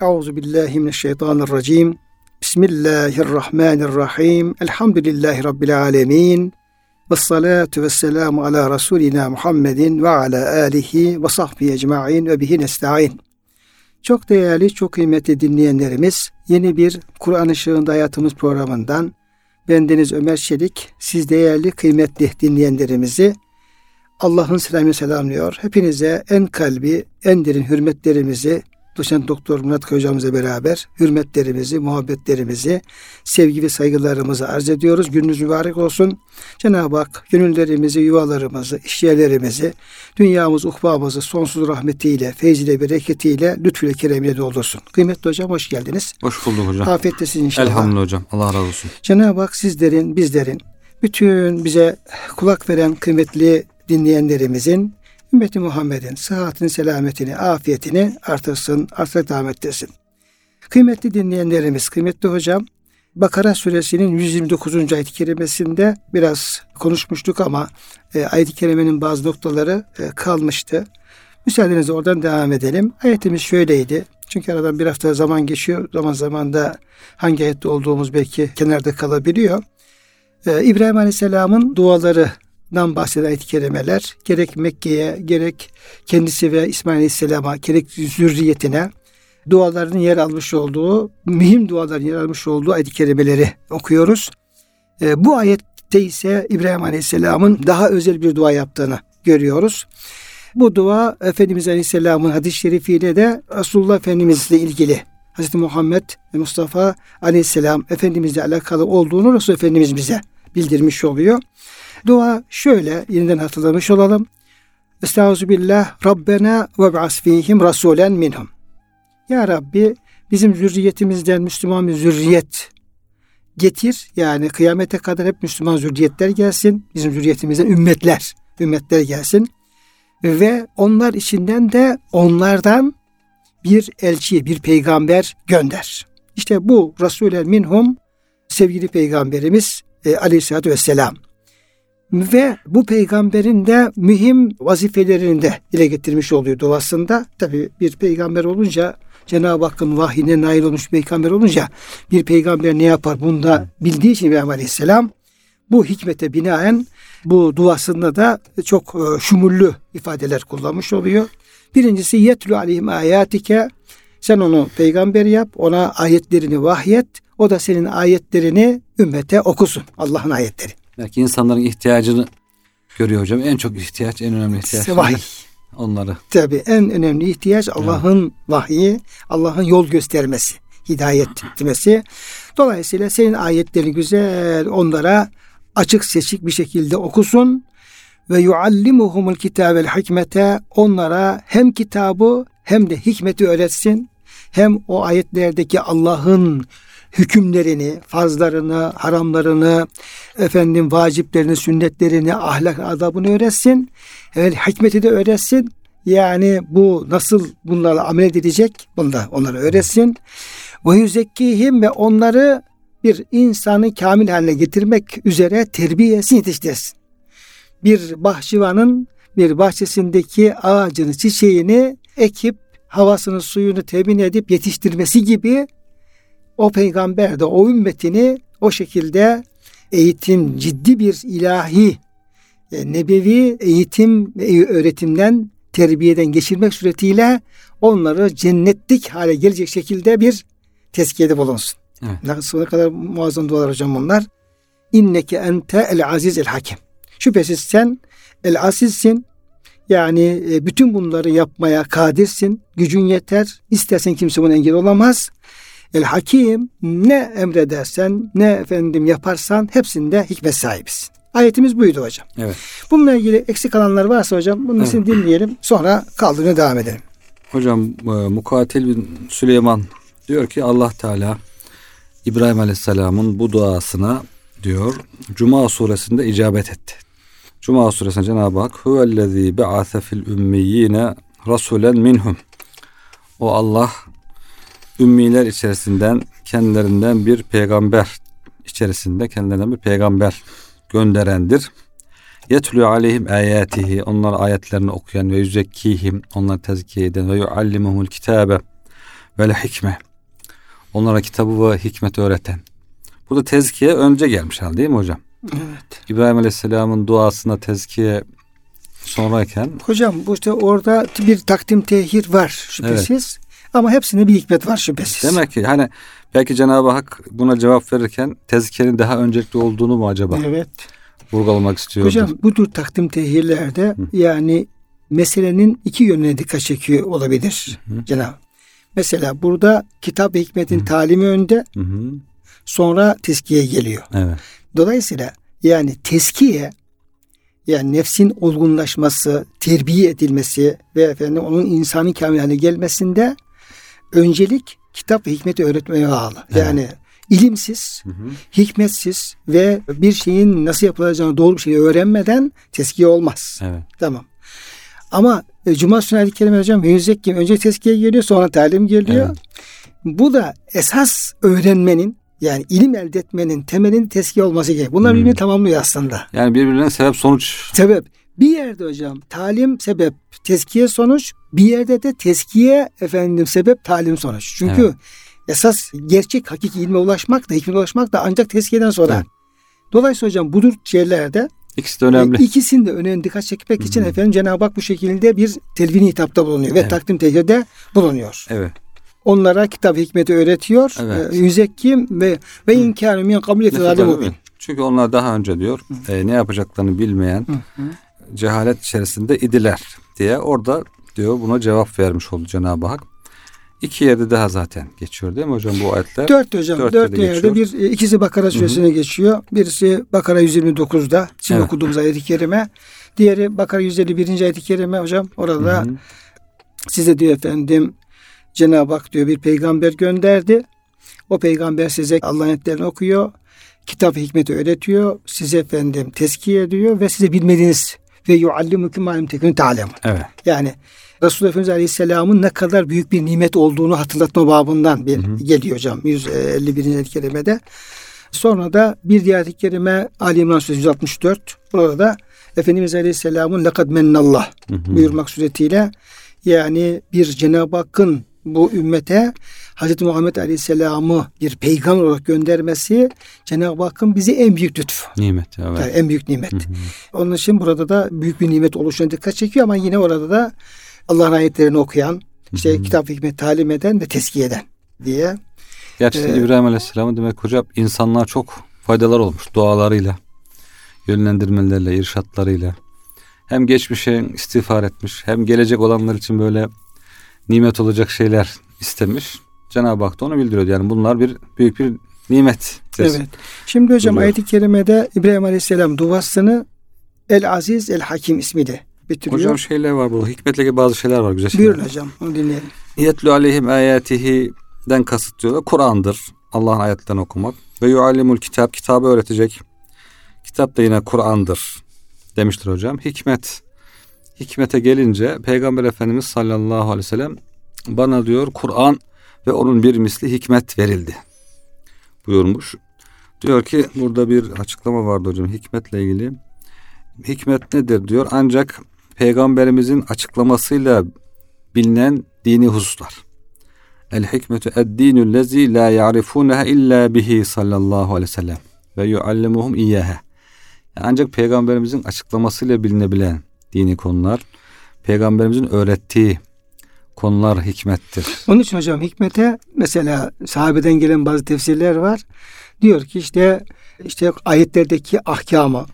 Euzubillahimineşşeytanirracim. Bismillahirrahmanirrahim. Elhamdülillahi Rabbil alemin. Vessalatu vesselamu ala Resulina Muhammedin ve ala alihi ve sahbihi ecma'in ve bihi nesta'in. Çok değerli, çok kıymetli dinleyenlerimiz, yeni bir Kur'an Işığında Hayatımız programından bendeniz Ömer Çelik, siz değerli, kıymetli dinleyenlerimizi Allah'ın selamıyla selamlıyor. Hepinize en kalbi, en derin hürmetlerimizi, Doçent Doktor Murat Kaya hocamızla beraber hürmetlerimizi, muhabbetlerimizi, sevgi ve saygılarımızı arz ediyoruz. Gününüz mübarek olsun. Cenab-ı Hak gönüllerimizi, yuvalarımızı, işyerlerimizi, dünyamızı, ukbamızı sonsuz rahmetiyle, feyziyle, bereketiyle, lütfüyle, keremiyle doldursun. Kıymetli hocam, hoş geldiniz. Hoş bulduk hocam. Afiyettesiniz inşallah. Elhamdülillah hocam. Allah razı olsun. Cenab-ı Hak sizlerin, bizlerin, bütün bize kulak veren kıymetli dinleyenlerimizin, ümmeti Muhammed'in sıhhatini, selametini, afiyetini artırsın, artırarak devam ettirsin. Kıymetli dinleyenlerimiz, kıymetli hocam, Bakara suresinin 129. ayet-i kerimesinde biraz konuşmuştuk ama ayet-i kerimenin bazı noktaları kalmıştı. Müsaadenizle oradan devam edelim. Ayetimiz şöyleydi. Çünkü aradan bir hafta zaman geçiyor. Zaman zaman da hangi ayette olduğumuz belki kenarda kalabiliyor. İbrahim Aleyhisselam'ın dualarından bahseden ayet-i kerimeler gerek Mekke'ye, gerek kendisi ve İsmail Aleyhisselam'a, gerek zürriyetine dualarının yer almış olduğu, mühim duaların yer almış olduğu ayet-i kerimeleri okuyoruz. Bu ayette ise İbrahim Aleyhisselam'ın daha özel bir dua yaptığını görüyoruz. Bu dua Efendimiz Aleyhisselam'ın hadis-i şerifiyle de Resulullah Efendimizle ilgili, Hz. Muhammed Mustafa Aleyhisselam Efendimizle alakalı olduğunu Resul Efendimiz bize bildirmiş oluyor. Dua şöyle, yeniden hatırlamış olalım. Estağfirullah Rabbena ve ba'as fihim rasulen minhum. Ya Rabbi, bizim zürriyetimizden Müslüman bir zürriyet getir. Yani kıyamete kadar hep Müslüman zürriyetler gelsin. Bizim zürriyetimizden ümmetler gelsin. Ve onlar içinden de onlardan bir elçi, bir peygamber gönder. İşte bu Rasulen minhum, sevgili peygamberimiz Aleyhisselatü Vesselam. Ve bu peygamberin de mühim vazifelerini de dile getirmiş oluyor duasında. Tabi bir peygamber olunca, Cenab-ı Hakk'ın vahyine nail olmuş peygamber olunca bir peygamber ne yapar? Bunu da bildiği için İbrahim Aleyhisselam bu hikmete binaen bu duasında da çok şumullü ifadeler kullanmış oluyor. Birincisi yetlu aleyhim ayatike, sen onu peygamber yap, ona ayetlerini vahyet, o da senin ayetlerini ümmete okusun, Allah'ın ayetleri. Belki insanların ihtiyacını görüyor hocam. En çok ihtiyaç, en önemli ihtiyaç. Vahiy. Onları. Tabii en önemli ihtiyaç Allah'ın vahyi, Allah'ın yol göstermesi, hidayet etmesi. Dolayısıyla senin ayetlerini güzel onlara açık seçik bir şekilde okusun ve yuallimuhumul kitabe'l hikmete, onlara hem kitabı hem de hikmeti öğretsin. Hem o ayetlerdeki Allah'ın hükümlerini, farzlarını, haramlarını, vaciplerini, sünnetlerini, ahlak adabını öğretsin. Evet, hikmeti de öğretsin. Yani bu nasıl bunlarla amel edilecek? Bunu da onlara öğretsin. Ve yüzekkihim, ve onları bir insanı kamil haline getirmek üzere terbiyesi yetiştirsin. Bir bahçıvanın bir bahçesindeki ağacını, çiçeğini ekip havasını, suyunu temin edip yetiştirmesi gibi o peygamber de o ümmetini o şekilde eğitim, ciddi bir ilahi, nebevi eğitim ve öğretimden, terbiyeden geçirmek suretiyle onları cennetlik hale gelecek şekilde bir tezkiyede bulunsun. Evet. Ne kadar muazzam dualar hocam bunlar. İnneke ente el aziz el hakim. Şüphesiz sen el azizsin. Yani bütün bunları yapmaya kadirsin. Gücün yeter. İstersen kimse buna engel olamaz. El hakim, ne emredersen, ne yaparsan hepsinde hikmet sahibisin. Ayetimiz buydu hocam. Evet. Bununla ilgili eksik kalanlar varsa hocam bunun için dinleyelim. Sonra kaldığına devam edelim. Hocam Mukatil bin Süleyman diyor ki Allah Teala İbrahim Aleyhisselam'ın bu duasına diyor Cuma suresinde icabet etti. Cuma suresinde Cenab-ı Hak huvellezî be'ase fil ümmiyyîne rasulen minhum. O Allah ümmiler içerisinden kendilerinden bir peygamber gönderendir. Yetlû aleyhim âyâtihi, onlar ayetlerini okuyan ve yüzekkîhim, onlar tezkiye eden ve yuallimuhul kitâbe Vel hikme. Onlara kitabı ve hikmeti öğreten. Burada tezkiye önce gelmiş hal değil mi hocam? Evet. İbrahim Aleyhisselam'ın duasına tezkiye sonrayken. Hocam bu işte orada bir takdim tehir var şüphesiz. Evet. Ama hepsinde bir hikmet var şüphesiz. Demek ki hani belki Cenab-ı Hak buna cevap verirken tezkiyenin daha öncelikli olduğunu mu acaba? Evet. Vurgulamak istiyordur. Hocam bu tür takdim tehirlerde yani meselenin iki yönüne dikkat çekiyor olabilir Cenab-ı. Mesela burada kitap ve hikmetin talimi önde, sonra tezkiye geliyor. Evet. Dolayısıyla yani tezkiye, yani nefsin olgunlaşması, terbiye edilmesi ve onun insanın kamiline gelmesinde öncelik kitap ve hikmeti öğretmeye bağlı. Evet. Yani ilimsiz, hikmetsiz ve bir şeyin nasıl yapılacağını doğru bir şey öğrenmeden tezkiye olmaz. Evet. Tamam. Ama Cuma Sünnet-i Kerime hocam yüzekkim önce tezkiye geliyor, sonra talim geliyor. Evet. Bu da esas öğrenmenin, yani ilim elde etmenin temelinin tezkiye olması gerekiyor. Bunlar birbirini tamamlıyor aslında. Yani birbirine sebep sonuç. Sebep. Bir yerde hocam talim sebep, tezkiye sonuç. Bir yerde de tezkiye sebep, talim sonuç. Çünkü esas gerçek hakiki ilme ulaşmak da, hikmete ulaşmak da ancak tezkiyeden sonra. Evet. Dolayısıyla hocam bu tür şeylerde İkisi de önemli. İkisinin de önemli dikkat çekmek için Cenab-ı Hak bu şekilde bir telvin hitapta bulunuyor ve takdim tehirde bulunuyor. Evet. Onlara kitap hikmeti öğretiyor. Evet. Yüzekkim ve inkârü min kabiliyeti zâlimûn. Çünkü onlar daha önce diyor ne yapacaklarını bilmeyen cehalet içerisinde idiler diye orada diyor buna cevap vermiş oldu Cenab-ı Hak. 2 yerde daha zaten geçiyor değil mi hocam bu ayetler? 4 hocam. 4 yerde ikisi Bakara suresine geçiyor. Birisi Bakara 129'da şimdi okuduğumuz ayet-i kerime. Diğeri Bakara 151. ayet-i kerime hocam. Orada size diyor Cenab-ı Hak diyor bir peygamber gönderdi. O peygamber size Allah'ın ayetlerini okuyor. Kitap hikmeti öğretiyor. Size tezkiye ediyor ve size bilmediğiniz ve yuallimukum ma lam tekunu ta'lemun. Evet. Yani Resulullah Efendimiz Aleyhisselam'ın ne kadar büyük bir nimet olduğunu hatırlatma babından geliyor hocam. 151. ayet-i kerimede. Sonra da bir diğer ayet-i kerime Ali İmran suresi 164. Burada Efendimiz Aleyhisselam'ın lekad mennallah buyurmak suretiyle yani bir Cenab-ı Hakk'ın bu ümmete Hz. Muhammed Aleyhisselam'ı bir peygamber olarak göndermesi Cenab-ı Hakk'ın bize en büyük lütfu. Nimet. Evet. Yani en büyük nimet. Onun için burada da büyük bir nimet oluşuna dikkat çekiyor ama yine orada da Allah'ın ayetlerini okuyan, kitap hikmet talim eden ve tezkiye eden diye. Gerçekten İbrahim Aleyhisselam'ın demek hocam insanlığa çok faydalar olmuş dualarıyla, yönlendirmelerle, irşatlarıyla. Hem geçmişe istiğfar etmiş, hem gelecek olanlar için böyle nimet olacak şeyler istemiş. Cenab-ı Hak da onu bildiriyor. Yani bunlar büyük bir nimet. Evet. Şimdi hocam ayet-i kerimede İbrahim Aleyhisselam duasını El Aziz El Hakim ismiyle bitiriyor. Hocam şeyler var burada. Hikmetle ilgili bazı şeyler var. Güzel şeyler. Buyurun hocam. Onu dinleyelim. Yetlu aleyhim ayatihi'den kasıt diyorlar. Kur'an'dır. Allah'ın ayetlerini okumak. Ve yuallimul kitap. Kitabı öğretecek. Kitap da yine Kur'an'dır demiştir hocam. Hikmete gelince Peygamber Efendimiz sallallahu aleyhi ve sellem bana diyor Kur'an ve onun bir misli hikmet verildi buyurmuş. Diyor ki burada bir açıklama vardı hocam hikmetle ilgili. Hikmet nedir diyor ancak Peygamberimizin açıklamasıyla bilinen dini hususlar. El hikmetu ed-dinul lezi la ya'rifuneha illa bihi sallallahu aleyhi ve sellem ve yuallimuhum iyyaha. Ancak Peygamberimizin açıklamasıyla bilinebilen dini konular, Peygamberimizin öğrettiği konular hikmettir. Onun için hocam hikmete mesela sahabeden gelen bazı tefsirler var. Diyor ki işte ayetlerdeki ahkamı,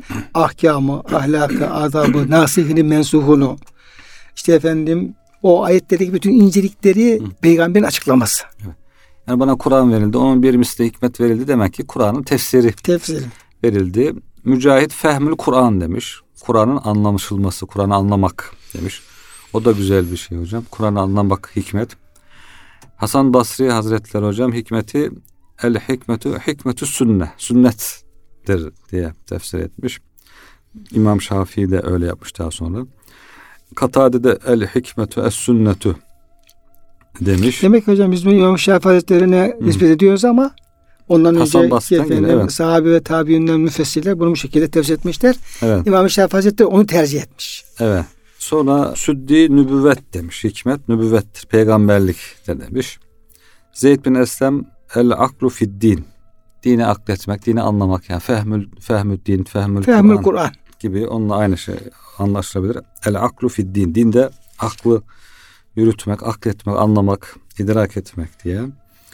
ahlakı, adabı, nasihini, mensuhunu, o ayetlerdeki bütün incelikleri Peygamberin açıklaması. Evet. Yani bana Kur'an verildi, onun bir misli hikmet verildi demek ki Kur'an'ın tefsiri verildi. Mücahit fehmül Kur'an demiş. Kur'an'ın anlaşılması, Kur'an'ı anlamak demiş. O da güzel bir şey hocam. Kur'an'ı anlamak hikmet. Hasan Basri Hazretleri hocam hikmeti el hikmetü sünne. Sünnettir diye tefsir etmiş. İmam Şafii de öyle yapmış daha sonra. Katade'de el hikmetü es sünnetu demiş. Demek hocam biz bu İmam Şafii Hazretleri'ne nispet ediyoruz ama ondan önce sahabe ve tabiinden müfessirler bunu bu şekilde tefsir etmişler. Evet. İmam Şafii Hazretleri onu tercih etmiş. Evet. Sonra süddi nübüvvet demiş. Hikmet nübüvvettir. Peygamberlik de demiş. Zeyd bin Eslem el aklu fid din. Dini akletmek, dini anlamak, yani fehmü din, fehmül Kur'an gibi, onunla aynı şey anlaşılabilir. El aklu fid din. Dinde aklı yürütmek, akletmek, anlamak, idrak etmek diye.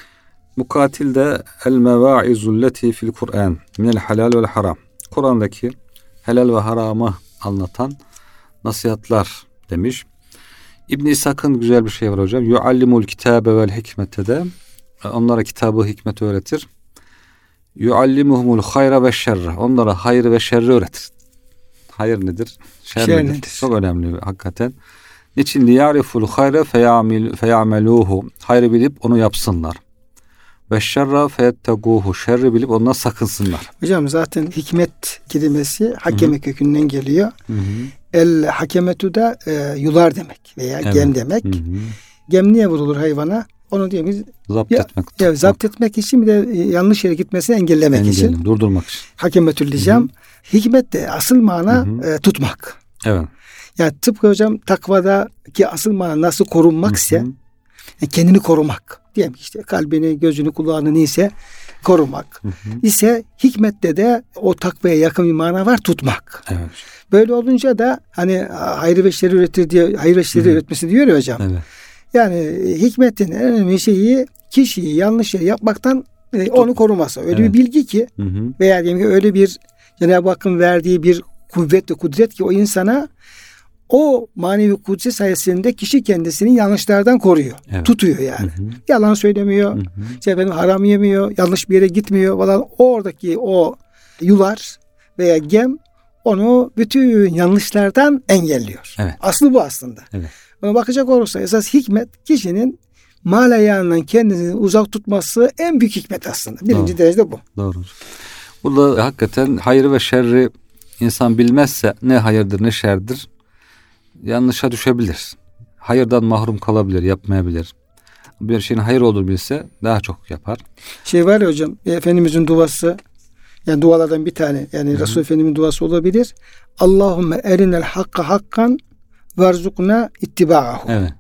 Mukatil de el mevaizul leti fil Kur'an minel halal vel haram. Kur'an'daki helal ve haramı anlatan nasihatlar demiş. İbn İshak'ın güzel bir şey var hocam. Yuallimul kitabe vel hikmete de, onlara kitabı, hikmeti öğretir. Yuallimuhumul hayra ve şerre. Onlara hayır ve şerri öğretir. Hayır nedir? Şer nedir? Çok önemli hakikaten. Niçin? Liyariful hayre feyameluhu. Hayrı bilip onu yapsınlar. Ve şerra feyetteguhu. Şerri bilip ondan sakınsınlar. Hocam zaten hikmet kelimesi hakeme kökünden geliyor. Hı hı. El hakemetu da yular demek veya gem demek. Hı hı. Gem niye vurulur hayvana? Onu diyor biz zapt etmek için, bir de yanlış yere gitmesini engellemek için. Durdurmak için. Hakemetül licam. Hikmet de asıl mana tutmak. Evet. Yani tıpkı hocam takvadaki asıl mana nasıl korunmak ise yani kendini korumak. Diyelim ki işte kalbini, gözünü, kulağını neyse korumak. İse hikmette de o takvaya yakın bir mana var, tutmak. Evet. Böyle olunca da hani hayır ve şerri üretir diye, hayır ve şerri üretmesi diyor ya hocam. Evet. Yani hikmetin en önemli şeyi kişiyi yanlış yere yapmaktan onu koruması. Öyle bir bilgi ki veya diyelim ki öyle bir Cenab-ı Hakk'ın verdiği bir kuvvet ve kudret ki o insana o manevi kudret sayesinde kişi kendisini yanlışlardan koruyor. Evet. Tutuyor yani. Yalan söylemiyor. İşte haram yemiyor. Yanlış bir yere gitmiyor falan. Oradaki o yular veya gem onu bütün yanlışlardan engelliyor. Evet. Aslı bu aslında. Evet. Ona bakacak olursa esas hikmet kişinin mal ayağından kendini uzak tutması en büyük hikmet aslında. Birinci derecede bu. Doğru. Burada hakikaten hayır ve şerri insan bilmezse ne hayırdır ne şerdir yanlışa düşebilir. Hayırdan mahrum kalabilir, yapmayabilir. Bir şeyin hayır olduğunu bilse daha çok yapar. Şey var ya hocam, Efendimizin duası, yani dualardan bir tane, yani Resul Efendimizin duası olabilir. Allahümme erinel hakka hakkan verzukna ittiba'ahu. Evet.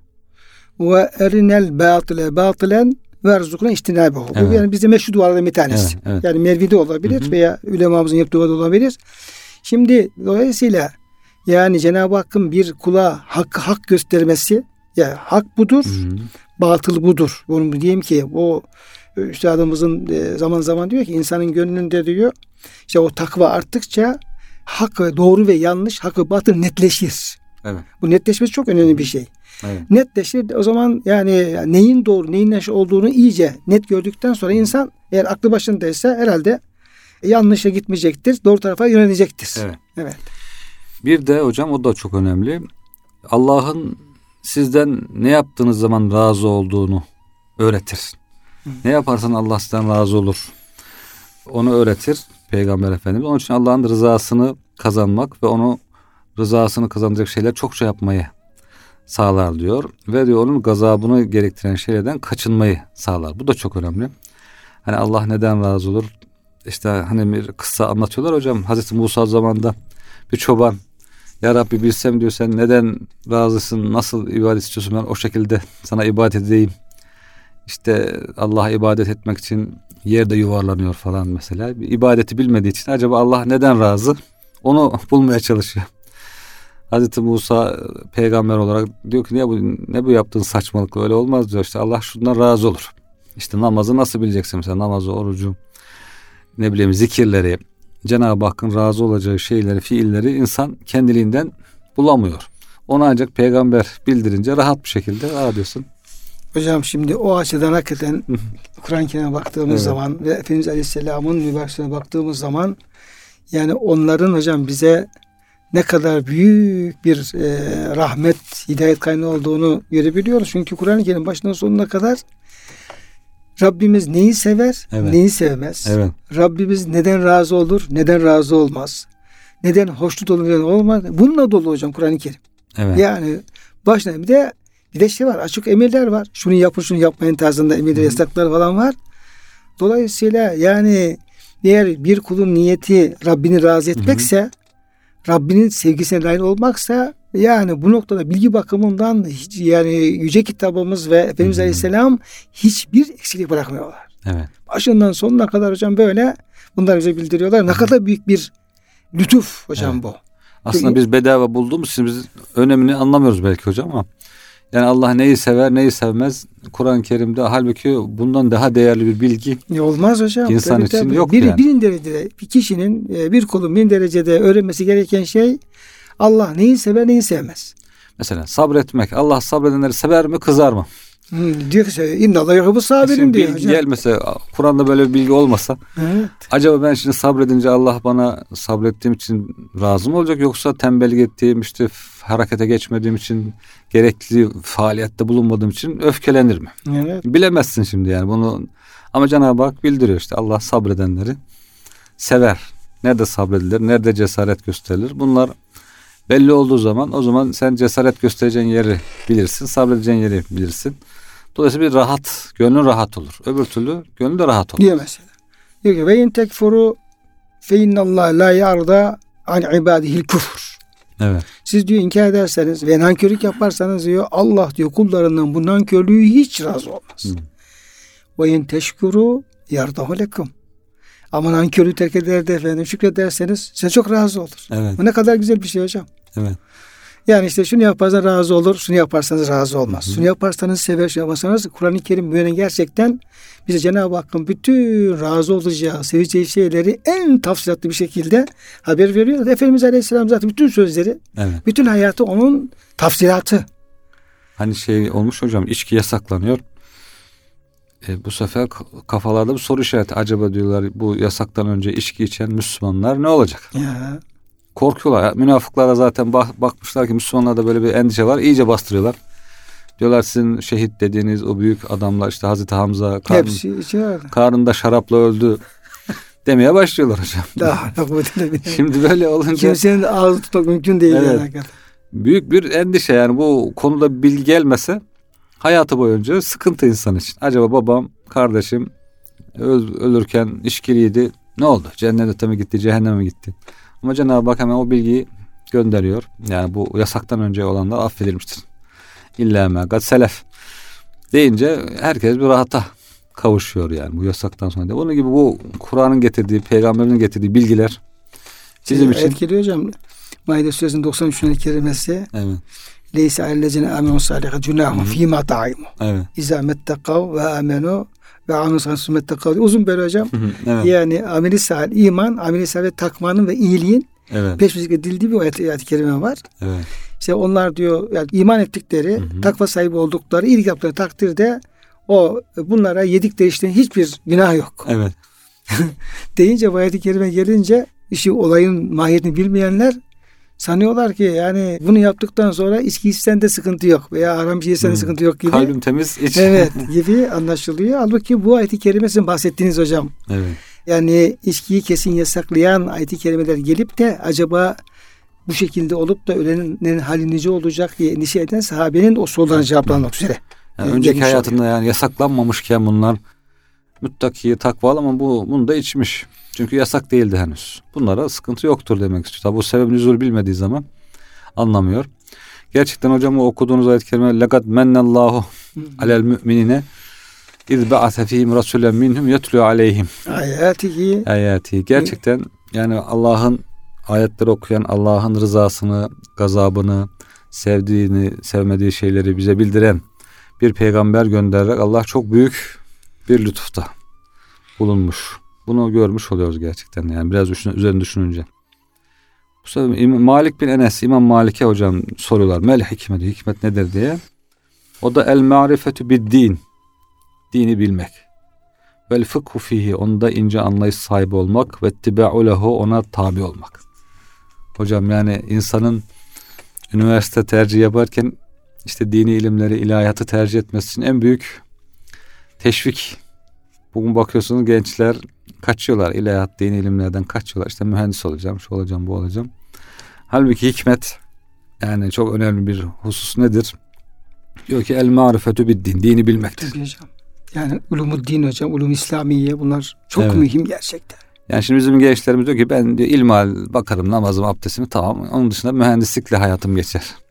Ve erinel batile batilen verzukna istinabehu. Evet. Bu yani bize meşhur dualardan bir tanesi. Evet, evet. Yani Mervi'de olabilir veya ulemamızın yaptığı duada olabilir. Şimdi dolayısıyla yani Cenab-ı Hakk'ın bir kula hakkı hak göstermesi, yani hak budur, batıl budur. Bunu diyeyim ki o üstadımızın zaman zaman diyor ki insanın gönlünde diyor işte o takva arttıkça hak ve doğru ve yanlış, hak ve batıl netleşir. Evet. Bu netleşmesi çok önemli bir şey. Evet. Netleşir. O zaman yani neyin doğru, neyin yanlış olduğunu iyice net gördükten sonra insan eğer aklı başındaysa herhalde yanlışa gitmeyecektir. Doğru tarafa yönelecektir. Evet. Evet. Bir de hocam o da çok önemli. Allah'ın sizden ne yaptığınız zaman razı olduğunu öğretir. Ne yaparsan Allah sizden razı olur. Onu öğretir Peygamber Efendimiz. Onun için Allah'ın rızasını kazanmak ve onu rızasını kazanacak şeyler çokça yapmayı sağlar diyor. Ve diyor onun gazabını gerektiren şeylerden kaçınmayı sağlar. Bu da çok önemli. Hani Allah neden razı olur? İşte hani bir kıssa anlatıyorlar hocam. Hazreti Musa zamanında bir çoban, ya Rabbi bilsem diyor sen neden razısın, nasıl ibadet istiyorsun, ben o şekilde sana ibadet edeyim. İşte Allah'a ibadet etmek için yerde yuvarlanıyor falan mesela. İbadeti bilmediği için acaba Allah neden razı? Onu bulmaya çalışıyor. Hazreti Musa peygamber olarak diyor ki ne bu yaptığın saçmalık, öyle olmaz diyor. İşte Allah şundan razı olur. İşte namazı nasıl bileceksin mesela, namazı, orucu, ne bileyim zikirleri, Cenab-ı Hakk'ın razı olacağı şeyleri, fiilleri insan kendiliğinden bulamıyor. Onu ancak peygamber bildirince rahat bir şekilde diyorsun. Hocam şimdi o açıdan hakikaten Kur'an-ı Kerim'e baktığımız zaman ve Efendimiz Aleyhisselam'ın mübareklerine baktığımız zaman yani onların hocam bize ne kadar büyük bir rahmet, hidayet kaynağı olduğunu görebiliyoruz. Çünkü Kur'an-ı Kerim başından sonuna kadar Rabbimiz neyi sever, neyi sevmez. Evet. Rabbimiz neden razı olur, neden razı olmaz. Neden hoşnut olur, neden olmaz. Bununla dolu hocam Kur'an-ı Kerim. Evet. Yani başına bir de şey var, açık emirler var. Şunu yapın, şunu yapmayın tarzında emirler, yasaklar falan var. Dolayısıyla yani eğer bir kulun niyeti Rabbini razı etmekse, Rabbinin sevgisine nail olmaksa Yani bu noktada bilgi bakımından hiç, yani yüce kitabımız ve Efendimiz Aleyhisselam hiçbir eksiklik bırakmıyorlar. Evet. Başından sonuna kadar hocam böyle bunlar bize bildiriyorlar. Ne kadar büyük bir lütuf hocam Evet. bu. Aslında biz bedava bulduğumuz için biz önemini anlamıyoruz belki hocam ama yani Allah neyi sever neyi sevmez Kur'an-ı Kerim'de, halbuki bundan daha değerli bir bilgi Olmaz hocam. insan için yok yani. yani. Birinci derecede bir kişinin, bir kulun birinci derecede öğrenmesi gereken şey Allah neyi sever neyi sevmez. Mesela sabretmek. Allah sabredenleri sever mi, kızar mı? Diyor ki İnnallâhe yuhibbu sabirin diyor hocam. Gel mesela Kur'an'da böyle bir bilgi olmasa, Evet. acaba ben şimdi sabredince Allah bana sabrettiğim için razı mı olacak, yoksa tembellik ettiğim, işte harekete geçmediğim için, gerekli faaliyette bulunmadığım için öfkelenir mi? Evet. Bilemezsin şimdi yani bunu, ama Cenab-ı Hak bildiriyor işte, Allah sabredenleri sever. Nerede sabredilir, nerede cesaret gösterilir, bunlar belli olduğu zaman, o zaman sen cesaret göstereceğin yeri bilirsin, sabredeceğin yeri bilirsin. Dolayısıyla bir rahat, gönlün rahat olur. Öbür türlü gönlün de rahat olur. Diyor mesela. Diyor ki ve in tekfuru fe innallâhe la yarda an ibadihil kufur. Evet. Siz diyor inkar ederseniz ve nankörlük yaparsanız diyor Allah diyor kullarından bu nankörlüğü hiç razı olmaz. Ve in teşkuru yardahu lekum. Ama nankörlüğü terk eder de efendim şükrederseniz size çok razı olur. Evet. Bu ne kadar güzel bir şey hocam. Evet. Yani işte şunu yaparsanız razı olur, şunu yaparsanız razı olmaz. Şunu yaparsanız sever, şunu yaparsanız Kur'an-ı Kerim böyle gerçekten bize Cenab-ı Hakk'ın bütün razı olacağı, seveceği şeyleri en tafsilatlı bir şekilde haber veriyor. Efendimiz Aleyhisselam zaten bütün sözleri, Evet. bütün hayatı onun tafsilatı. Hani şey olmuş hocam, içki yasaklanıyor. Bu sefer kafalarda bir soru işareti. Acaba diyorlar, bu yasaktan önce içki içen Müslümanlar ne olacak? Ya. Korkuyorlar. Münafıklara zaten bakmışlar ki Müslümanlarda böyle bir endişe var. İyice bastırıyorlar. Diyorlar sizin şehit dediğiniz o büyük adamlar, işte Hazreti Hamza karnında şarapla öldü demeye başlıyorlar hocam. Daha Şimdi böyle olunca kimsenin de ağzı tutmak mümkün değil. Evet. Yani. Büyük bir endişe yani, bu konuda bilgi gelmese hayatı boyunca sıkıntı insan için. Acaba babam, kardeşim ölürken içkiliydi. Ne oldu? Cennete mi gitti, cehenneme mi gitti? Ama Cenab-ı Hak hemen o bilgiyi gönderiyor. Yani bu yasaktan önce olanlar affedilmiştir. İlla me gad selef deyince herkes bir rahata kavuşuyor yani bu yasaktan sonra. Onun gibi bu Kur'an'ın getirdiği, peygamberin getirdiği bilgiler bizim için. Etkili hocam. Maide suresinin 93. kerimesi. Evet. Leysa allezine amenu salihâ cunâhum fîmâ ta'imu. Evet. İzâ mettekav ve amenu ve amenu salihâ mettekav. Uzun böyle hocam. Evet. Yani ameli salih, iman, ameli salih, takmanın ve iyiliğin peş peşe edildiği bir ayet-i kerime var. Evet. İşte onlar diyor yani iman ettikleri, takva sahibi oldukları, iyilik yaptıkları takdirde bunlara yedikleri işte hiçbir günah yok. Evet. Deyince bu ayet-i kerime gelince işi olayın mahiyetini bilmeyenler sanıyorlar ki yani bunu yaptıktan sonra içki içsen de sıkıntı yok veya haram bir şey içsen de sıkıntı yok gibi. Kalbim temiz iç. Evet gibi anlaşılıyor. Halbuki bu ayet-i kerimesinin bahsettiğiniz hocam. Evet. Yani içkiyi kesin yasaklayan ayet-i kerimeler gelip de acaba bu şekilde olup da ölenin hali nice olacak diye endişe eden sahabenin o sorularına cevaplanmak üzere. Yani önceki hayatında yani yasaklanmamışken bunlar müttaki, takvalı ama bunu da içmiş. Çünkü yasak değildi henüz. Bunlara sıkıntı yoktur demek istiyor. Tabi bu sebep nüzul bilmediği zaman anlamıyor. Gerçekten hocam o okuduğunuz ayet-i kerime lekad mennallahu alel müminine iz ba'ase fihim rasulen minhum yetlu aleyhim ayatihi. Gerçekten yani Allah'ın ayetleri okuyan, Allah'ın rızasını, gazabını, sevdiğini, sevmediği şeyleri bize bildiren bir peygamber göndererek Allah çok büyük bir lütufta bulunmuş. Bunu görmüş oluyoruz gerçekten yani biraz üzerine düşününce. Bu sefer Malik bin Enes, İmam Malik'e hocam soruyorlar. Mel hikmet, hikmet nedir diye. O da el marifetü bid din. Dini bilmek. Vel fıkhu fihi, onda ince anlayış sahibi olmak ve ittiba'u lehu, ona tabi olmak. Hocam yani insanın üniversite tercih yaparken işte dini ilimleri, ilahiyatı tercih etmesi için en büyük teşvik. Bugün bakıyorsunuz gençler kaçıyorlar, ilahiyat, dini ilimlerden kaçıyorlar. İşte mühendis olacağım, şu olacağım, bu olacağım. Halbuki hikmet yani çok önemli bir husus nedir? Diyor ki el marifetü bid din, dini bilmektir. Hocam. Yani ulum-u din hocam, ulum-u İslamiye bunlar çok mühim gerçekten. Yani şimdi bizim gençlerimiz diyor ki ben diyor ilmihal bakarım namazım, abdestimi tamam. Onun dışında mühendislikle hayatım geçer.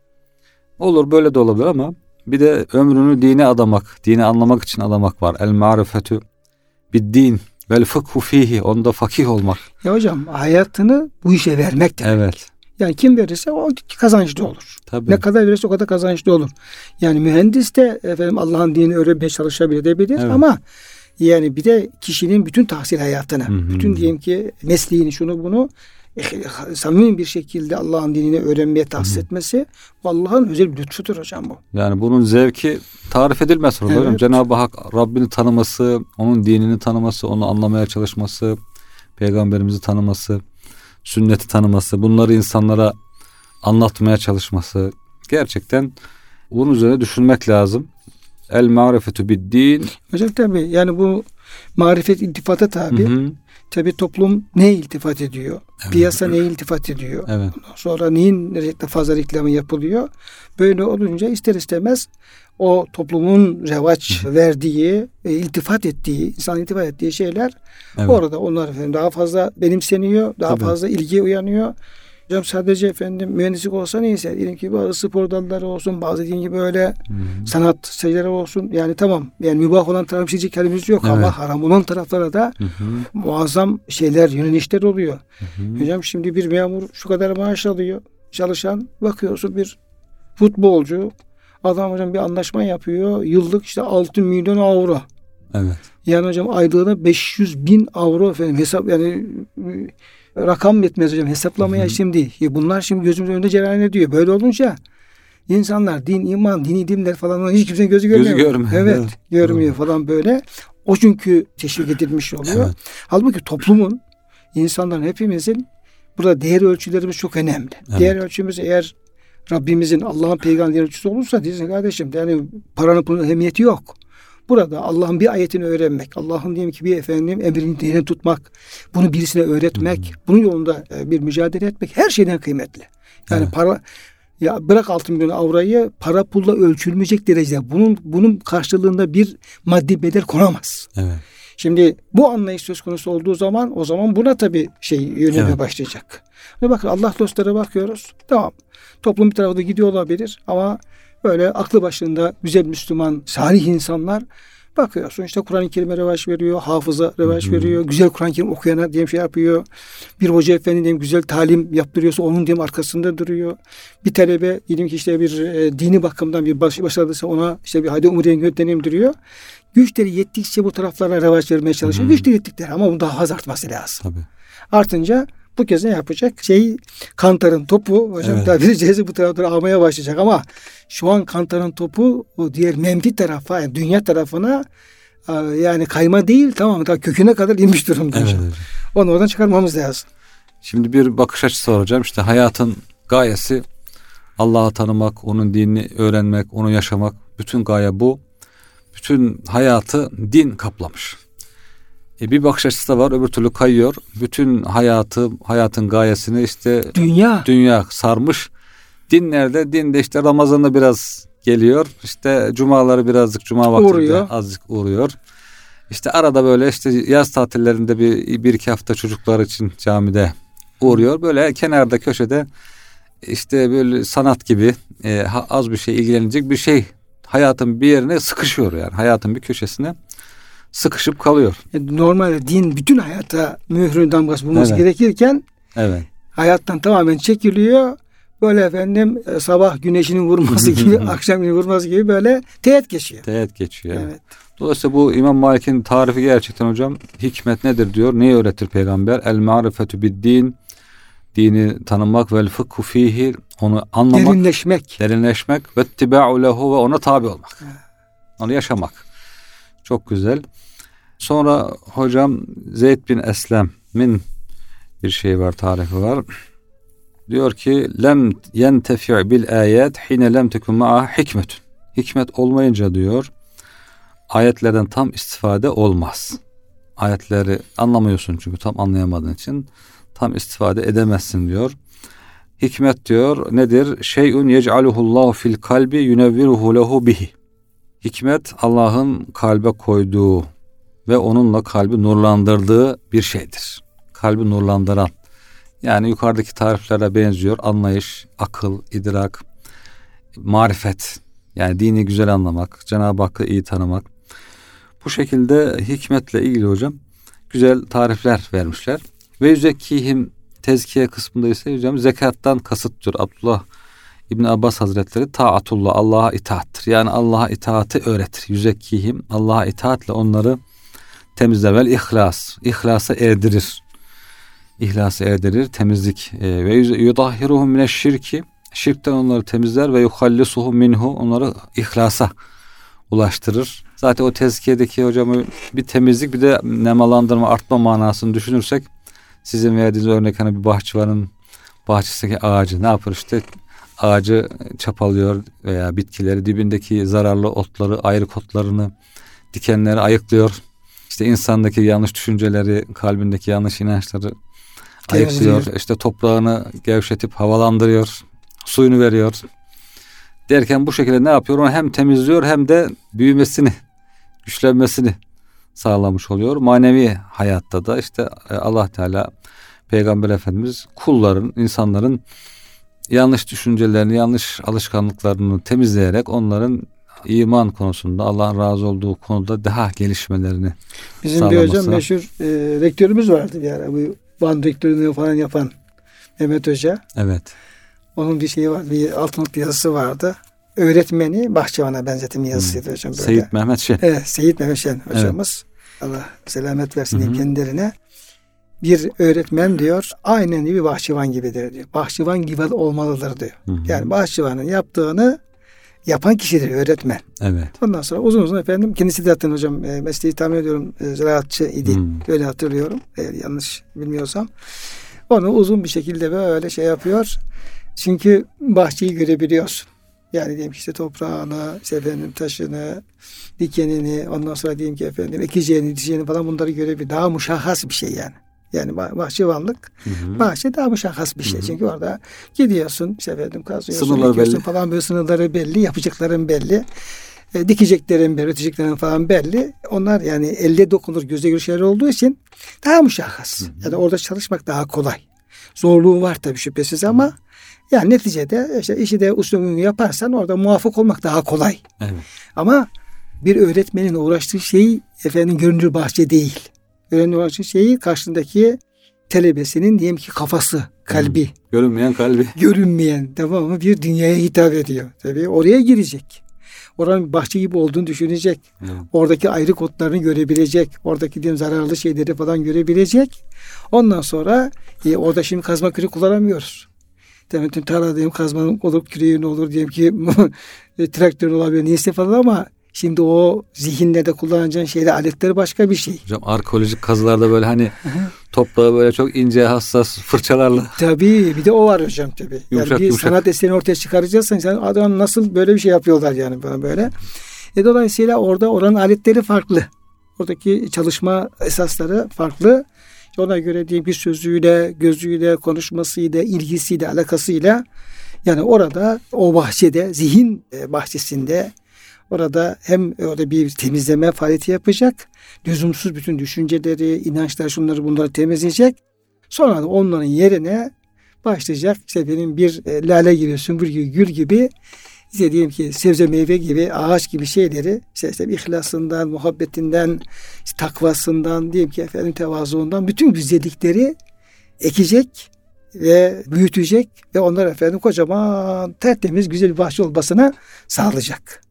Olur, böyle de olabilir ama bir de ömrünü dine adamak, dini anlamak için adamak var. El marifetü bid din vel fıkhu fihi, onda fakih olmak. Ya hocam, hayatını bu işe vermek demek. Evet. Yani kim verirse o kazançlı olur. Tabii. Ne kadar verirse o kadar kazançlı olur. Yani mühendis de Allah'ın dinini öğrenmeye çalışabilir Evet. ama yani bir de kişinin bütün tahsil hayatını, bütün diyelim ki mesleğini, şunu bunu samimi bir şekilde Allah'ın dinini öğrenmeye tahsis etmesi Allah'ın özel bir lütfudur hocam bu. Yani bunun zevki tarif edilmez hocam. Evet. Cenab-ı Hak Rabbini tanıması, onun dinini tanıması, onu anlamaya çalışması, peygamberimizi tanıması, sünneti tanıması, bunları insanlara anlatmaya çalışması, gerçekten bunun üzerine düşünmek lazım. El marifetü bid din. Hocam tabii yani bu marifet iltifata tabi. Tabii toplum neye iltifat ediyor? Evet. Piyasa neye iltifat ediyor? Evet. Ondan sonra neyin fazla reklamı yapılıyor? Böyle olunca ister istemez o toplumun revaç verdiği, iltifat ettiği, insan iltifat ettiği şeyler orada onlar daha fazla benimseniyor, daha fazla ilgiye uyanıyor. Hocam sadece mühendislik olsa neyse, diyelim ki bazı spor dalları olsun, bazı diyelim ki böyle sanat şeyleri olsun. Yani tamam, yani mübah olan tarafı çizecek halimiz yok ama haram olan taraflara da muazzam şeyler, yönelişler oluyor. Hocam şimdi bir memur şu kadar maaş alıyor, çalışan, bakıyorsun bir futbolcu, adam hocam bir anlaşma yapıyor, yıllık işte 6 milyon avro. Evet. Yani hocam aylığına 500 bin avro hesap, yani rakam yetmez hocam hesaplamaya şimdi. Bunlar şimdi gözümüzün önünde cereyan ediyor. Böyle olunca insanlar din, iman, dini ilimler falan hiç kimsenin gözü görmüyor. Evet, görmüyor falan böyle. O çünkü teşvik edilmiş oluyor. Evet. Halbuki toplumun, insanların, hepimizin burada değer ölçülerimiz çok önemli. Evet. Değer ölçümüz eğer Rabbimizin, Allah'ın peygamber ölçüsü olursa diyeceksin kardeşim, yani paranın bunun ehemmiyeti yok. Burada Allah'ın bir ayetini öğrenmek, Allah'ın diyelim ki bir emrini dinine tutmak, bunu birisine öğretmek, bunun yolunda bir mücadele etmek her şeyden kıymetli. Yani para, ya bırak 6 milyon avroyu, para pulla ölçülmeyecek derecede bunun karşılığında bir maddi bedel konamaz. Evet. Şimdi bu anlayış söz konusu olduğu zaman, o zaman buna tabii yönelmeye başlayacak. Ve bakın Allah dostlara bakıyoruz. Tamam. Toplum bir tarafta gidiyor olabilir ama böyle aklı başında güzel Müslüman, salih insanlar, bakıyorsun işte Kur'an-ı Kerim'e revaç veriyor, hafıza revaç veriyor, güzel Kur'an-ı Kerim okuyana diyelim şey yapıyor. Bir hoca efendi diyelim güzel talim yaptırıyorsa onun diyelim arkasında duruyor. Bir talebe diyelim ki işte bir dini bakımdan bir başarılıysa ona işte bir hadi umreye göndereyim duruyor. Güçleri yettikçe bu taraflara revaç vermeye çalışıyor. Güçleri yettikleri ama bunu daha az artması lazım. Tabii. Artınca bu kez ne yapacak? Kantarın topu hocam tabiri caizse bu taraflara almaya başlayacak ama şu an kantarın topu o diğer menfi tarafa, yani dünya tarafına yani kayma değil, tamam, daha köküne kadar inmiş durumda. Evet. Onu oradan çıkarmamız lazım. Şimdi bir bakış açısı var hocam. İşte hayatın gayesi Allah'ı tanımak, onun dinini öğrenmek, onu yaşamak. Bütün gaye bu. Bütün hayatı din kaplamış. Bir bakış açısı da var, öbür türlü kayıyor. Bütün hayatın gayesini işte dünya sarmış. Din nerede? Din de işte Ramazan'da biraz geliyor. İşte cumaları birazcık, cuma vaktinde azıcık uğruyor. İşte arada böyle işte yaz tatillerinde bir iki hafta çocuklar için camide uğruyor. Böyle kenarda köşede işte böyle sanat gibi az bir şey ilgilenecek bir şey hayatın bir yerine sıkışıyor, yani hayatın bir köşesine sıkışıp kalıyor. Normalde din bütün hayata mührünü damgası bulması gerekirken hayattan tamamen çekiliyor. Böyle sabah güneşinin vurması gibi, akşam güneşinin vurması gibi böyle teğet geçiyor. Teğet geçiyor. Evet. Dolayısıyla bu İmam Malik'in tarifi gerçekten hocam, hikmet nedir diyor. Neyi öğretir peygamber? El marifetü bid din, dini tanımak, vel fıkhu fihi, onu anlamak, derinleşmek ve ittiba'u lehu, ve ona tabi olmak. Onu yaşamak. Çok güzel. Sonra hocam Zeyd bin Eslem'in bir şey var, tarifi var. Diyor ki lem yentefi' bil ayet hine lem tekun ma'a hikmetun. Hikmet olmayınca diyor ayetlerden tam istifade olmaz. Ayetleri anlamıyorsun çünkü tam anlayamadığın için tam istifade edemezsin diyor. Hikmet diyor nedir? Şey'un yec'aluhullahu fil kalbi yunevviruhu lehu bihi. Hikmet Allah'ın kalbe koyduğu ve onunla kalbi nurlandırdığı bir şeydir. Kalbi nurlandıran. Yani yukarıdaki tariflere benziyor. Anlayış, akıl, idrak, marifet, yani dini güzel anlamak, Cenab-ı Hakk'ı iyi tanımak. Bu şekilde hikmetle ilgili hocam güzel tarifler vermişler. Ve yüzekkihim tezkiye kısmında ise hocam zekattan kasıttır. Abdullah İbn Abbas Hazretleri taatullah, Allah'a itaattir. Yani Allah'a itaati öğretir. Yüzekkihim, Allah'a itaatle onları temizler. Vel ihlas, ihlasa erdirir. İhlası erdirir, temizlik. Ve yudahhiruhum mineşşirki, şirkten onları temizler ve yuhallisuhum minhu, onları ihlasa ulaştırır. Zaten o tezkiyedeki hocam bir temizlik, bir de nemalandırma, artma manasını düşünürsek, sizin verdiğiniz örnek hani bir bahçıvanın bahçesindeki ağacı ne yapar işte, ağacı çapalıyor veya bitkileri, dibindeki zararlı otları, ayrık otlarını, dikenleri ayıklıyor. İşte insandaki yanlış düşünceleri, kalbindeki yanlış inançları ayıklıyor. İşte toprağını gevşetip havalandırıyor, suyunu veriyor. Derken bu şekilde ne yapıyor? Onu hem temizliyor hem de büyümesini, güçlenmesini sağlamış oluyor. Manevi hayatta da işte Allah Teala, Peygamber Efendimiz kulların, insanların yanlış düşüncelerini, yanlış alışkanlıklarını temizleyerek onların iman konusunda, Allah'ın razı olduğu konuda daha gelişmelerini bizim sağlaması. Bir hocam meşhur rektörümüz vardı yani, bu Van rektörlüğünü falan yapan Mehmet Hoca. Evet. Onun bir şeyi vardı, bir altınlık yazısı vardı. Öğretmeni bahçıvana benzetim yazısıydı hocam. Böyle. Seyit Mehmet Şen. Evet, Seyit Mehmet Şen hocamız. Evet. Allah selamet versin diyeyim kendilerine. Bir öğretmen diyor, aynen bir bahçıvan gibidir diyor. Bahçıvan gibi olmalıdır diyor. Yani bahçıvanın yaptığını yapan kişidir öğretmen. Evet. Ondan sonra uzun uzun efendim, kendisi de zaten hocam mesleği tahmin ediyorum ziraatçı idi. Öyle hatırlıyorum. Eğer yanlış bilmiyorsam. Onu uzun bir şekilde böyle şey yapıyor. Çünkü bahçeyi görebiliyorsun. Yani diyelim ki işte toprağını, işte efendim taşını, dikenini, ondan sonra diyelim ki efendim ekeceğini, dişeceğini falan, bunları görebiliyor. Daha muşahhas bir şey yani. Yani bahçıvanlık, bahçe daha muşahhas bir şey. Çünkü orada gidiyorsun, işte efendim kazıyorsun, sınırlar belli falan, böyle sınırları belli, yapacakların belli. Dikeceklerin belli, öteceklerin falan belli. Onlar yani elle dokunur, gözle görülür şeyler olduğu için daha muşahhas. Yani orada çalışmak daha kolay. Zorluğu var tabii şüphesiz ama yani neticede işte işi de usulünü yaparsan orada muvaffak olmak daha kolay. Evet. Ama bir öğretmenin uğraştığı şey efendim görünür bahçe değil. Öğretmenin uğraştığı şeyi karşısındaki talebesinin diyelim ki kafası, kalbi. Görünmeyen kalbi. Görünmeyen, tamam mı? Bir dünyaya hitap ediyor. Tabii oraya girecek. Oranın bahçe gibi olduğunu düşünecek. Oradaki ayrık otlarını görebilecek. Oradaki diyelim zararlı şeyleri falan görebilecek. Ondan sonra orada şimdi kazma kürek kullanamıyoruz. Demek ki tarla diyelim kazmanın olur, küreğin olur, diyelim ki traktörün olabilir, neyse falan, ama şimdi o zihinlerde kullanacağın şeyler, aletleri başka bir şey. Hocam arkeolojik kazılarda böyle hani toprağı böyle çok ince, hassas fırçalarla. Tabii bir de o var hocam tabii. Yumuşak, yani bir sanat eserini ortaya çıkaracaksan sen, adam nasıl böyle bir şey yapıyorlar yani bana böyle. Dolayısıyla orada oranın aletleri farklı. Oradaki çalışma esasları farklı. Ona göre diye bir sözüyle, gözüyle, konuşmasıyla, ilgisiyle, alakasıyla, yani orada o bahçede, zihin bahçesinde orada hem orada bir temizleme faaliyeti yapacak. Lüzumsuz bütün düşünceleri, inançlar, şunları bunları temizleyecek. Sonra da onların yerine başlayacak. İşte benim bir lale gibi, sümbül gibi, gül gibi, işte diyelim ki sebze meyve gibi, ağaç gibi şeyleri işte ihlasından, muhabbetinden, işte takvasından, diyelim ki efendim tevazuundan, bütün güzellikleri ekecek ve büyütecek ve onlar efendim kocaman tertemiz güzel bir bahçe olmasına sağlayacak.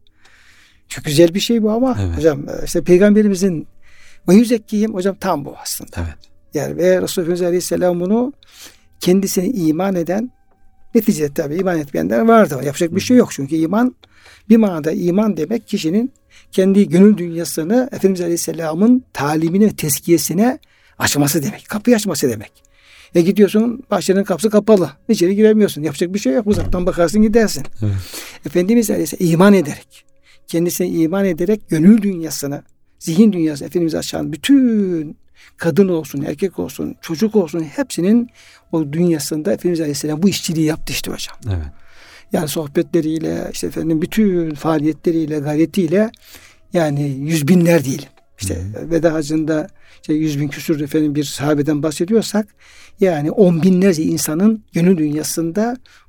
Çok güzel bir şey bu ama hocam işte Peygamberimizin ve yüzekkihim hocam tam bu aslında. Evet. Yani ve Resulullah Aleyhisselam bunu kendisine iman eden, neticede tabii iman etmeyenler vardı. Yapacak bir şey yok. Çünkü iman, bir manada iman demek kişinin kendi gönül dünyasını Efendimiz Aleyhisselam'ın talimine ve tezkiyesine açması demek. Kapıyı açması demek. Gidiyorsun, bahçenin kapısı kapalı. İçeri giremiyorsun. Yapacak bir şey yok. Uzaktan bakarsın gidersin. Evet. Efendimiz Aleyhisselam iman ederek, kendisine iman ederek gönül dünyasını, zihin dünyasını Efendimiz açan bütün kadın olsun, erkek olsun, çocuk olsun, hepsinin o dünyasında Efendimiz Aleyhisselam bu işçiliği yaptı işte hocam. Evet. Yani sohbetleriyle, işte efendim bütün faaliyetleriyle, gayretiyle, yani yüz binler diyelim. İşte veda hacında işte 100 bin küsur efendim bir sahabeden bahsediyorsak, yani 10 binlerce insanın gönül dünyasında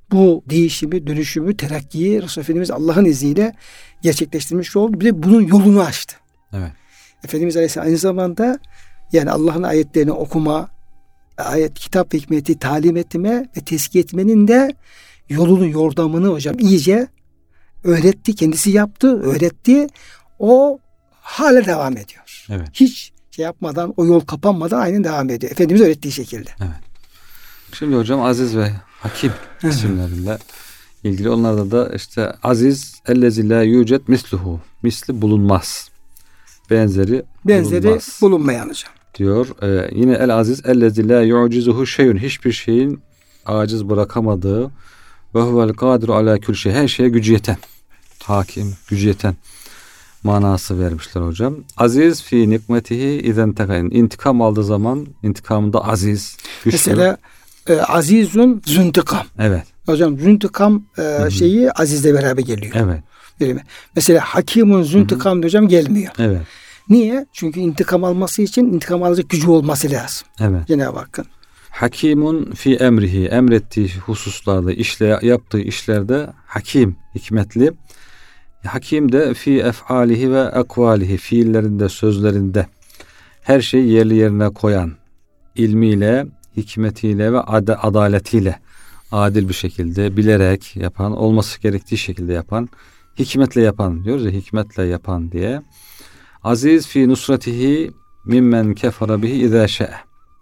bu değişimi, dönüşümü, terakkiyi Resulullah Efendimiz Allah'ın izniyle gerçekleştirmiş oldu. Bir de bunun yolunu açtı. Evet. Efendimiz Aleyhisselam aynı zamanda yani Allah'ın ayetlerini okuma, ayet, kitap ve hikmeti talim etme ve tezkiye etmenin de yolunu, yordamını hocam iyice öğretti. Kendisi yaptı, öğretti. O hala devam ediyor. Evet. Hiç şey yapmadan, o yol kapanmadan aynen devam ediyor. Efendimiz öğrettiği şekilde. Evet. Şimdi hocam Aziz ve Hakim isimleriyle ilgili, onlarda da işte aziz ellezi la yucet misluhu, misli bulunmaz, benzeri bulunmayan hocam diyor. Yine el aziz ellezi la yu'cizuhu şeyun, hiçbir şeyin aciz bırakamadığı, ve huvel kadiru ala kül şey, her şeye gücü yeten, hakim, gücü yeten manası vermişler hocam. Aziz fi nikmetihi izen tekayin, intikam aldığı zaman intikamında aziz, güçlü. Mesela azizun züntikam. Evet. Hocam züntikam şeyi azizle beraber geliyor. Evet. Değil mi? Mesela hakimun züntikam hocam gelmiyor. Evet. Niye? Çünkü intikam alması için intikam alacak gücü olması lazım. Evet. Cenab-ı Hakk'ın. Hakimun fi emrihi, emrettiği hususlarda, yaptığı işlerde hakim, hikmetli. Hakim de fi ef'alihi ve ekvalihi, fiillerinde, sözlerinde her şeyi yerli yerine koyan, ilmiyle, hikmetiyle ve adaletiyle adil bir şekilde bilerek yapan, olması gerektiği şekilde yapan, hikmetle yapan diyoruz ya, hikmetle yapan diye. Aziz fi nusratihi mimmen kefara bihi izâ şe'e,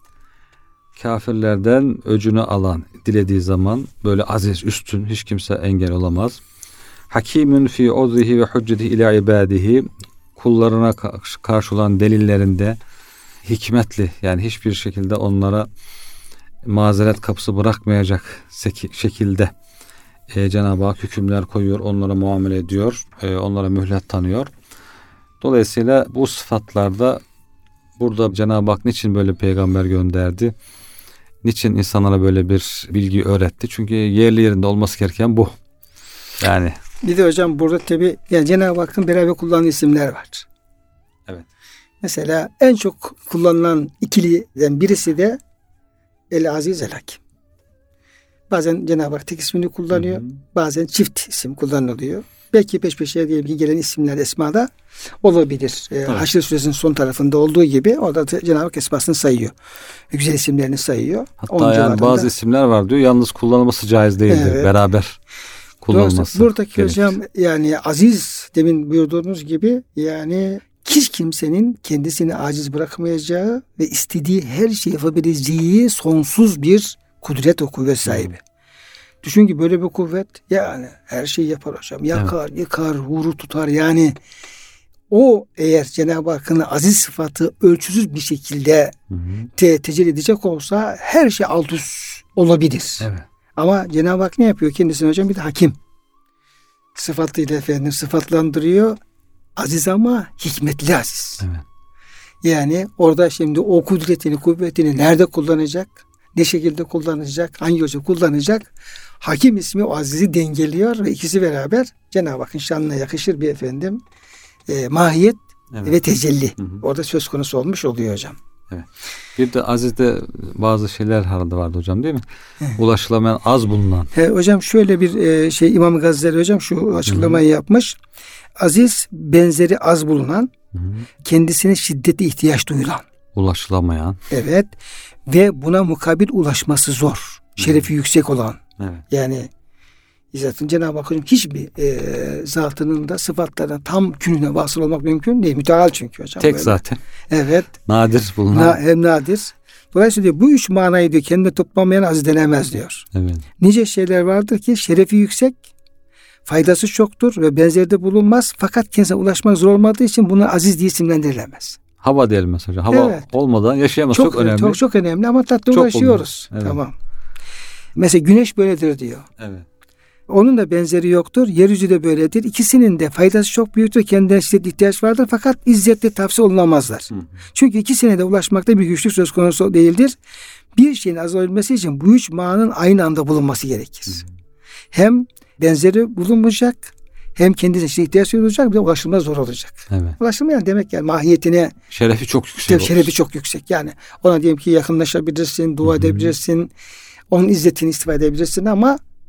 kafirlerden öcünü alan, dilediği zaman böyle aziz, üstün, hiç kimse engel olamaz. Hakimun fi uzrihi ve hüccetihi ila ibadihi, kullarına karşı olan delillerinde hikmetli, yani hiçbir şekilde onlara mazeret kapısı bırakmayacak şekilde Cenab-ı Hak hükümler koyuyor, onlara muamele ediyor, onlara mühlet tanıyor. Dolayısıyla bu sıfatlarda burada Cenab-ı Hak niçin böyle peygamber gönderdi? Niçin insanlara böyle bir bilgi öğretti? Çünkü yerli yerinde olması gereken bu. Yani. Bir de hocam burada tabi yani Cenab-ı Hakk'ın beraber kullandığı isimler var. Evet. Mesela en çok kullanılan ikiliden birisi de El Aziz El Hakim. Bazen Cenab-ı Hak tek ismini kullanıyor. Bazen çift isim kullanılıyor. Belki peş peşe diyelim ki gelen isimler esmada olabilir. Haşr Suresinin son tarafında olduğu gibi orada Cenab-ı Hak esmasını sayıyor. Güzel isimlerini sayıyor. Hatta yani bazı isimler var diyor, yalnız kullanılması caiz değildir. Evet. Beraber kullanılması. Buradaki gerekir. hocam yani aziz, demin buyurduğunuz gibi, yani hiç kimsenin kendisini aciz bırakmayacağı ve istediği her şeyi yapabileceği sonsuz bir kudret ve kuvvet sahibi. Düşün ki böyle bir kuvvet, yani her şeyi yapar hocam. Yakar, yıkar, vurur, tutar. Yani o eğer Cenab-ı Hakk'ın aziz sıfatı ölçüsüz bir şekilde tecelli edecek olsa her şey alt üst olabilir. Evet. Ama Cenab-ı Hak ne yapıyor? Kendisine hocam bir de hakim sıfatıyla efendim sıfatlandırıyor. Aziz ama hikmetli aziz. Evet. Yani orada şimdi o kudretini, kuvvetini nerede kullanacak? Ne şekilde kullanacak? Hangi yolcu kullanacak? Hakim ismi o azizi dengeliyor ve ikisi beraber Cenab-ı Hakk'ın şanına yakışır bir efendim mahiyet ve tecelli. Orada söz konusu olmuş oluyor hocam. Evet. Bir de azizde bazı şeyler vardı hocam, değil mi? Ulaşılamayan, az bulunan. Hocam şöyle bir şey, İmam Gazali hocam şu açıklamayı yapmış. Aziz benzeri az bulunan, kendisine şiddetli ihtiyaç duyulan. Ulaşılamayan. Evet. Ve buna mukabil ulaşması zor. Şerefi yüksek olan. Evet. Yani zaten Cenab-ı Hakk'ın hiçbir zatının da sıfatlarına tam kününe vasıl olmak mümkün değil. Müteal çünkü hocam. Tek böyle. zaten. Evet. Nadir bulunan. Hem nadir. Dolayısıyla diyor, bu üç manayı diyor kendine toplamayan aziz denemez diyor. Evet. Nice şeyler vardır ki şerefi yüksek, faydası çoktur ve benzeri de bulunmaz. Fakat kendisine ulaşmak zor olmadığı için buna aziz diye isimlendirilemez. Hava diyelim mesela. Hava olmadan yaşayamaz. Çok önemli. Çok önemli ama tatlı ulaşıyoruz. Evet. Tamam. Mesela güneş böyledir diyor. Evet. Onun da benzeri yoktur. Yeryüzü de böyledir. İkisinin de faydası çok büyüktür. Kendine şiddetli ihtiyaç vardır. Fakat izzetle tavsiye olunamazlar. Çünkü ikisine de ulaşmakta bir güçlük söz konusu değildir. Bir şeyin az olabilmesi için bu üç mananın aynı anda bulunması gerekir. Hem benzeri bulunmayacak, hem kendisine ihtiyaç duyulacak, bir de ulaşılmaz zor olacak. Evet. Ulaşılmayan demek yani mahiyetine şerefi çok yüksek. Şerefi çok yüksek. Yani ona diyelim ki yakınlaşabilirsin, dua edebilirsin, onun izzetini istifade edebilirsin ama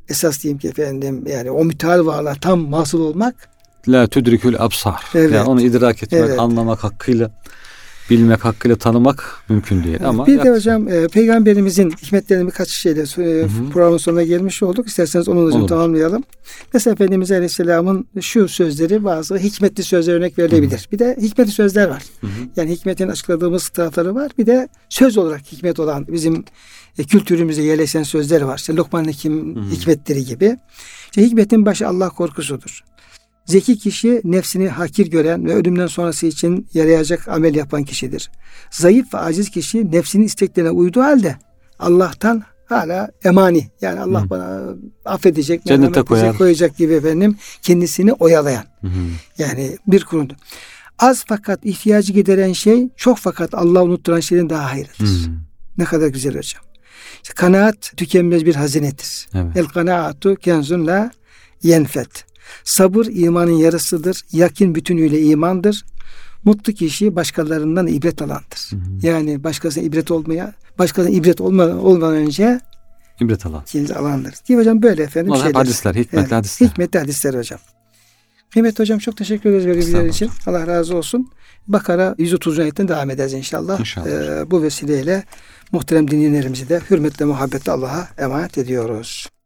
esas diyeyim ki efendim, yani o müteal varlığa tam mahsul olmak. La tudrikül absar. Evet. Yani onu idrak etmek, Evet. anlamak hakkıyla, bilmek hakkıyla tanımak mümkün değil. Ama bir de hocam Peygamberimizin hikmetlerini birkaç şeyle programın sonuna gelmiş olduk. İsterseniz onu hocam tamamlayalım. Mesela Efendimiz Aleyhisselam'ın şu sözleri, bazı hikmetli sözler örnek verilebilir. Bir de hikmetli sözler var. Yani hikmetin açıkladığımız tarafları var. Bir de söz olarak hikmet olan bizim kültürümüze yerleşen sözler var. İşte Lokman Hekim hikmetleri gibi. İşte hikmetin başı Allah korkusudur. Zeki kişi nefsini hakir gören ve ölümden sonrası için yarayacak amel yapan kişidir. Zayıf ve aciz kişi nefsinin isteklerine uyduğu halde Allah'tan hala emani, yani Allah bana affedecek, cennete koyacak gibi efendim, kendisini oyalayan. Yani bir kuruntu. Az fakat ihtiyacı gideren şey, çok fakat Allah'ı unutturan şeyden daha hayırlıdır. Ne kadar güzel hocam. İşte kanaat tükenmez bir hazinedir. Evet. El kanaatu kenzun la yenfet. Sabır imanın yarısıdır. Yakin bütünüyle imandır. Mutlu kişi başkalarından ibret alandır. Yani başkasına ibret olmadan önce ibret alan. Kendisi alandır. Diye hocam böyle efendim şeyler. Hadisler, hikmetli hadisler. Hikmetli hadisler hocam. Kıymetli hocam, çok teşekkür ederiz bilgiler için. Allah razı olsun. Bakara 130. ayetten devam ederiz inşallah. İnşallah. Bu vesileyle muhterem dinleyenlerimizi de hürmetle, muhabbetle Allah'a emanet ediyoruz.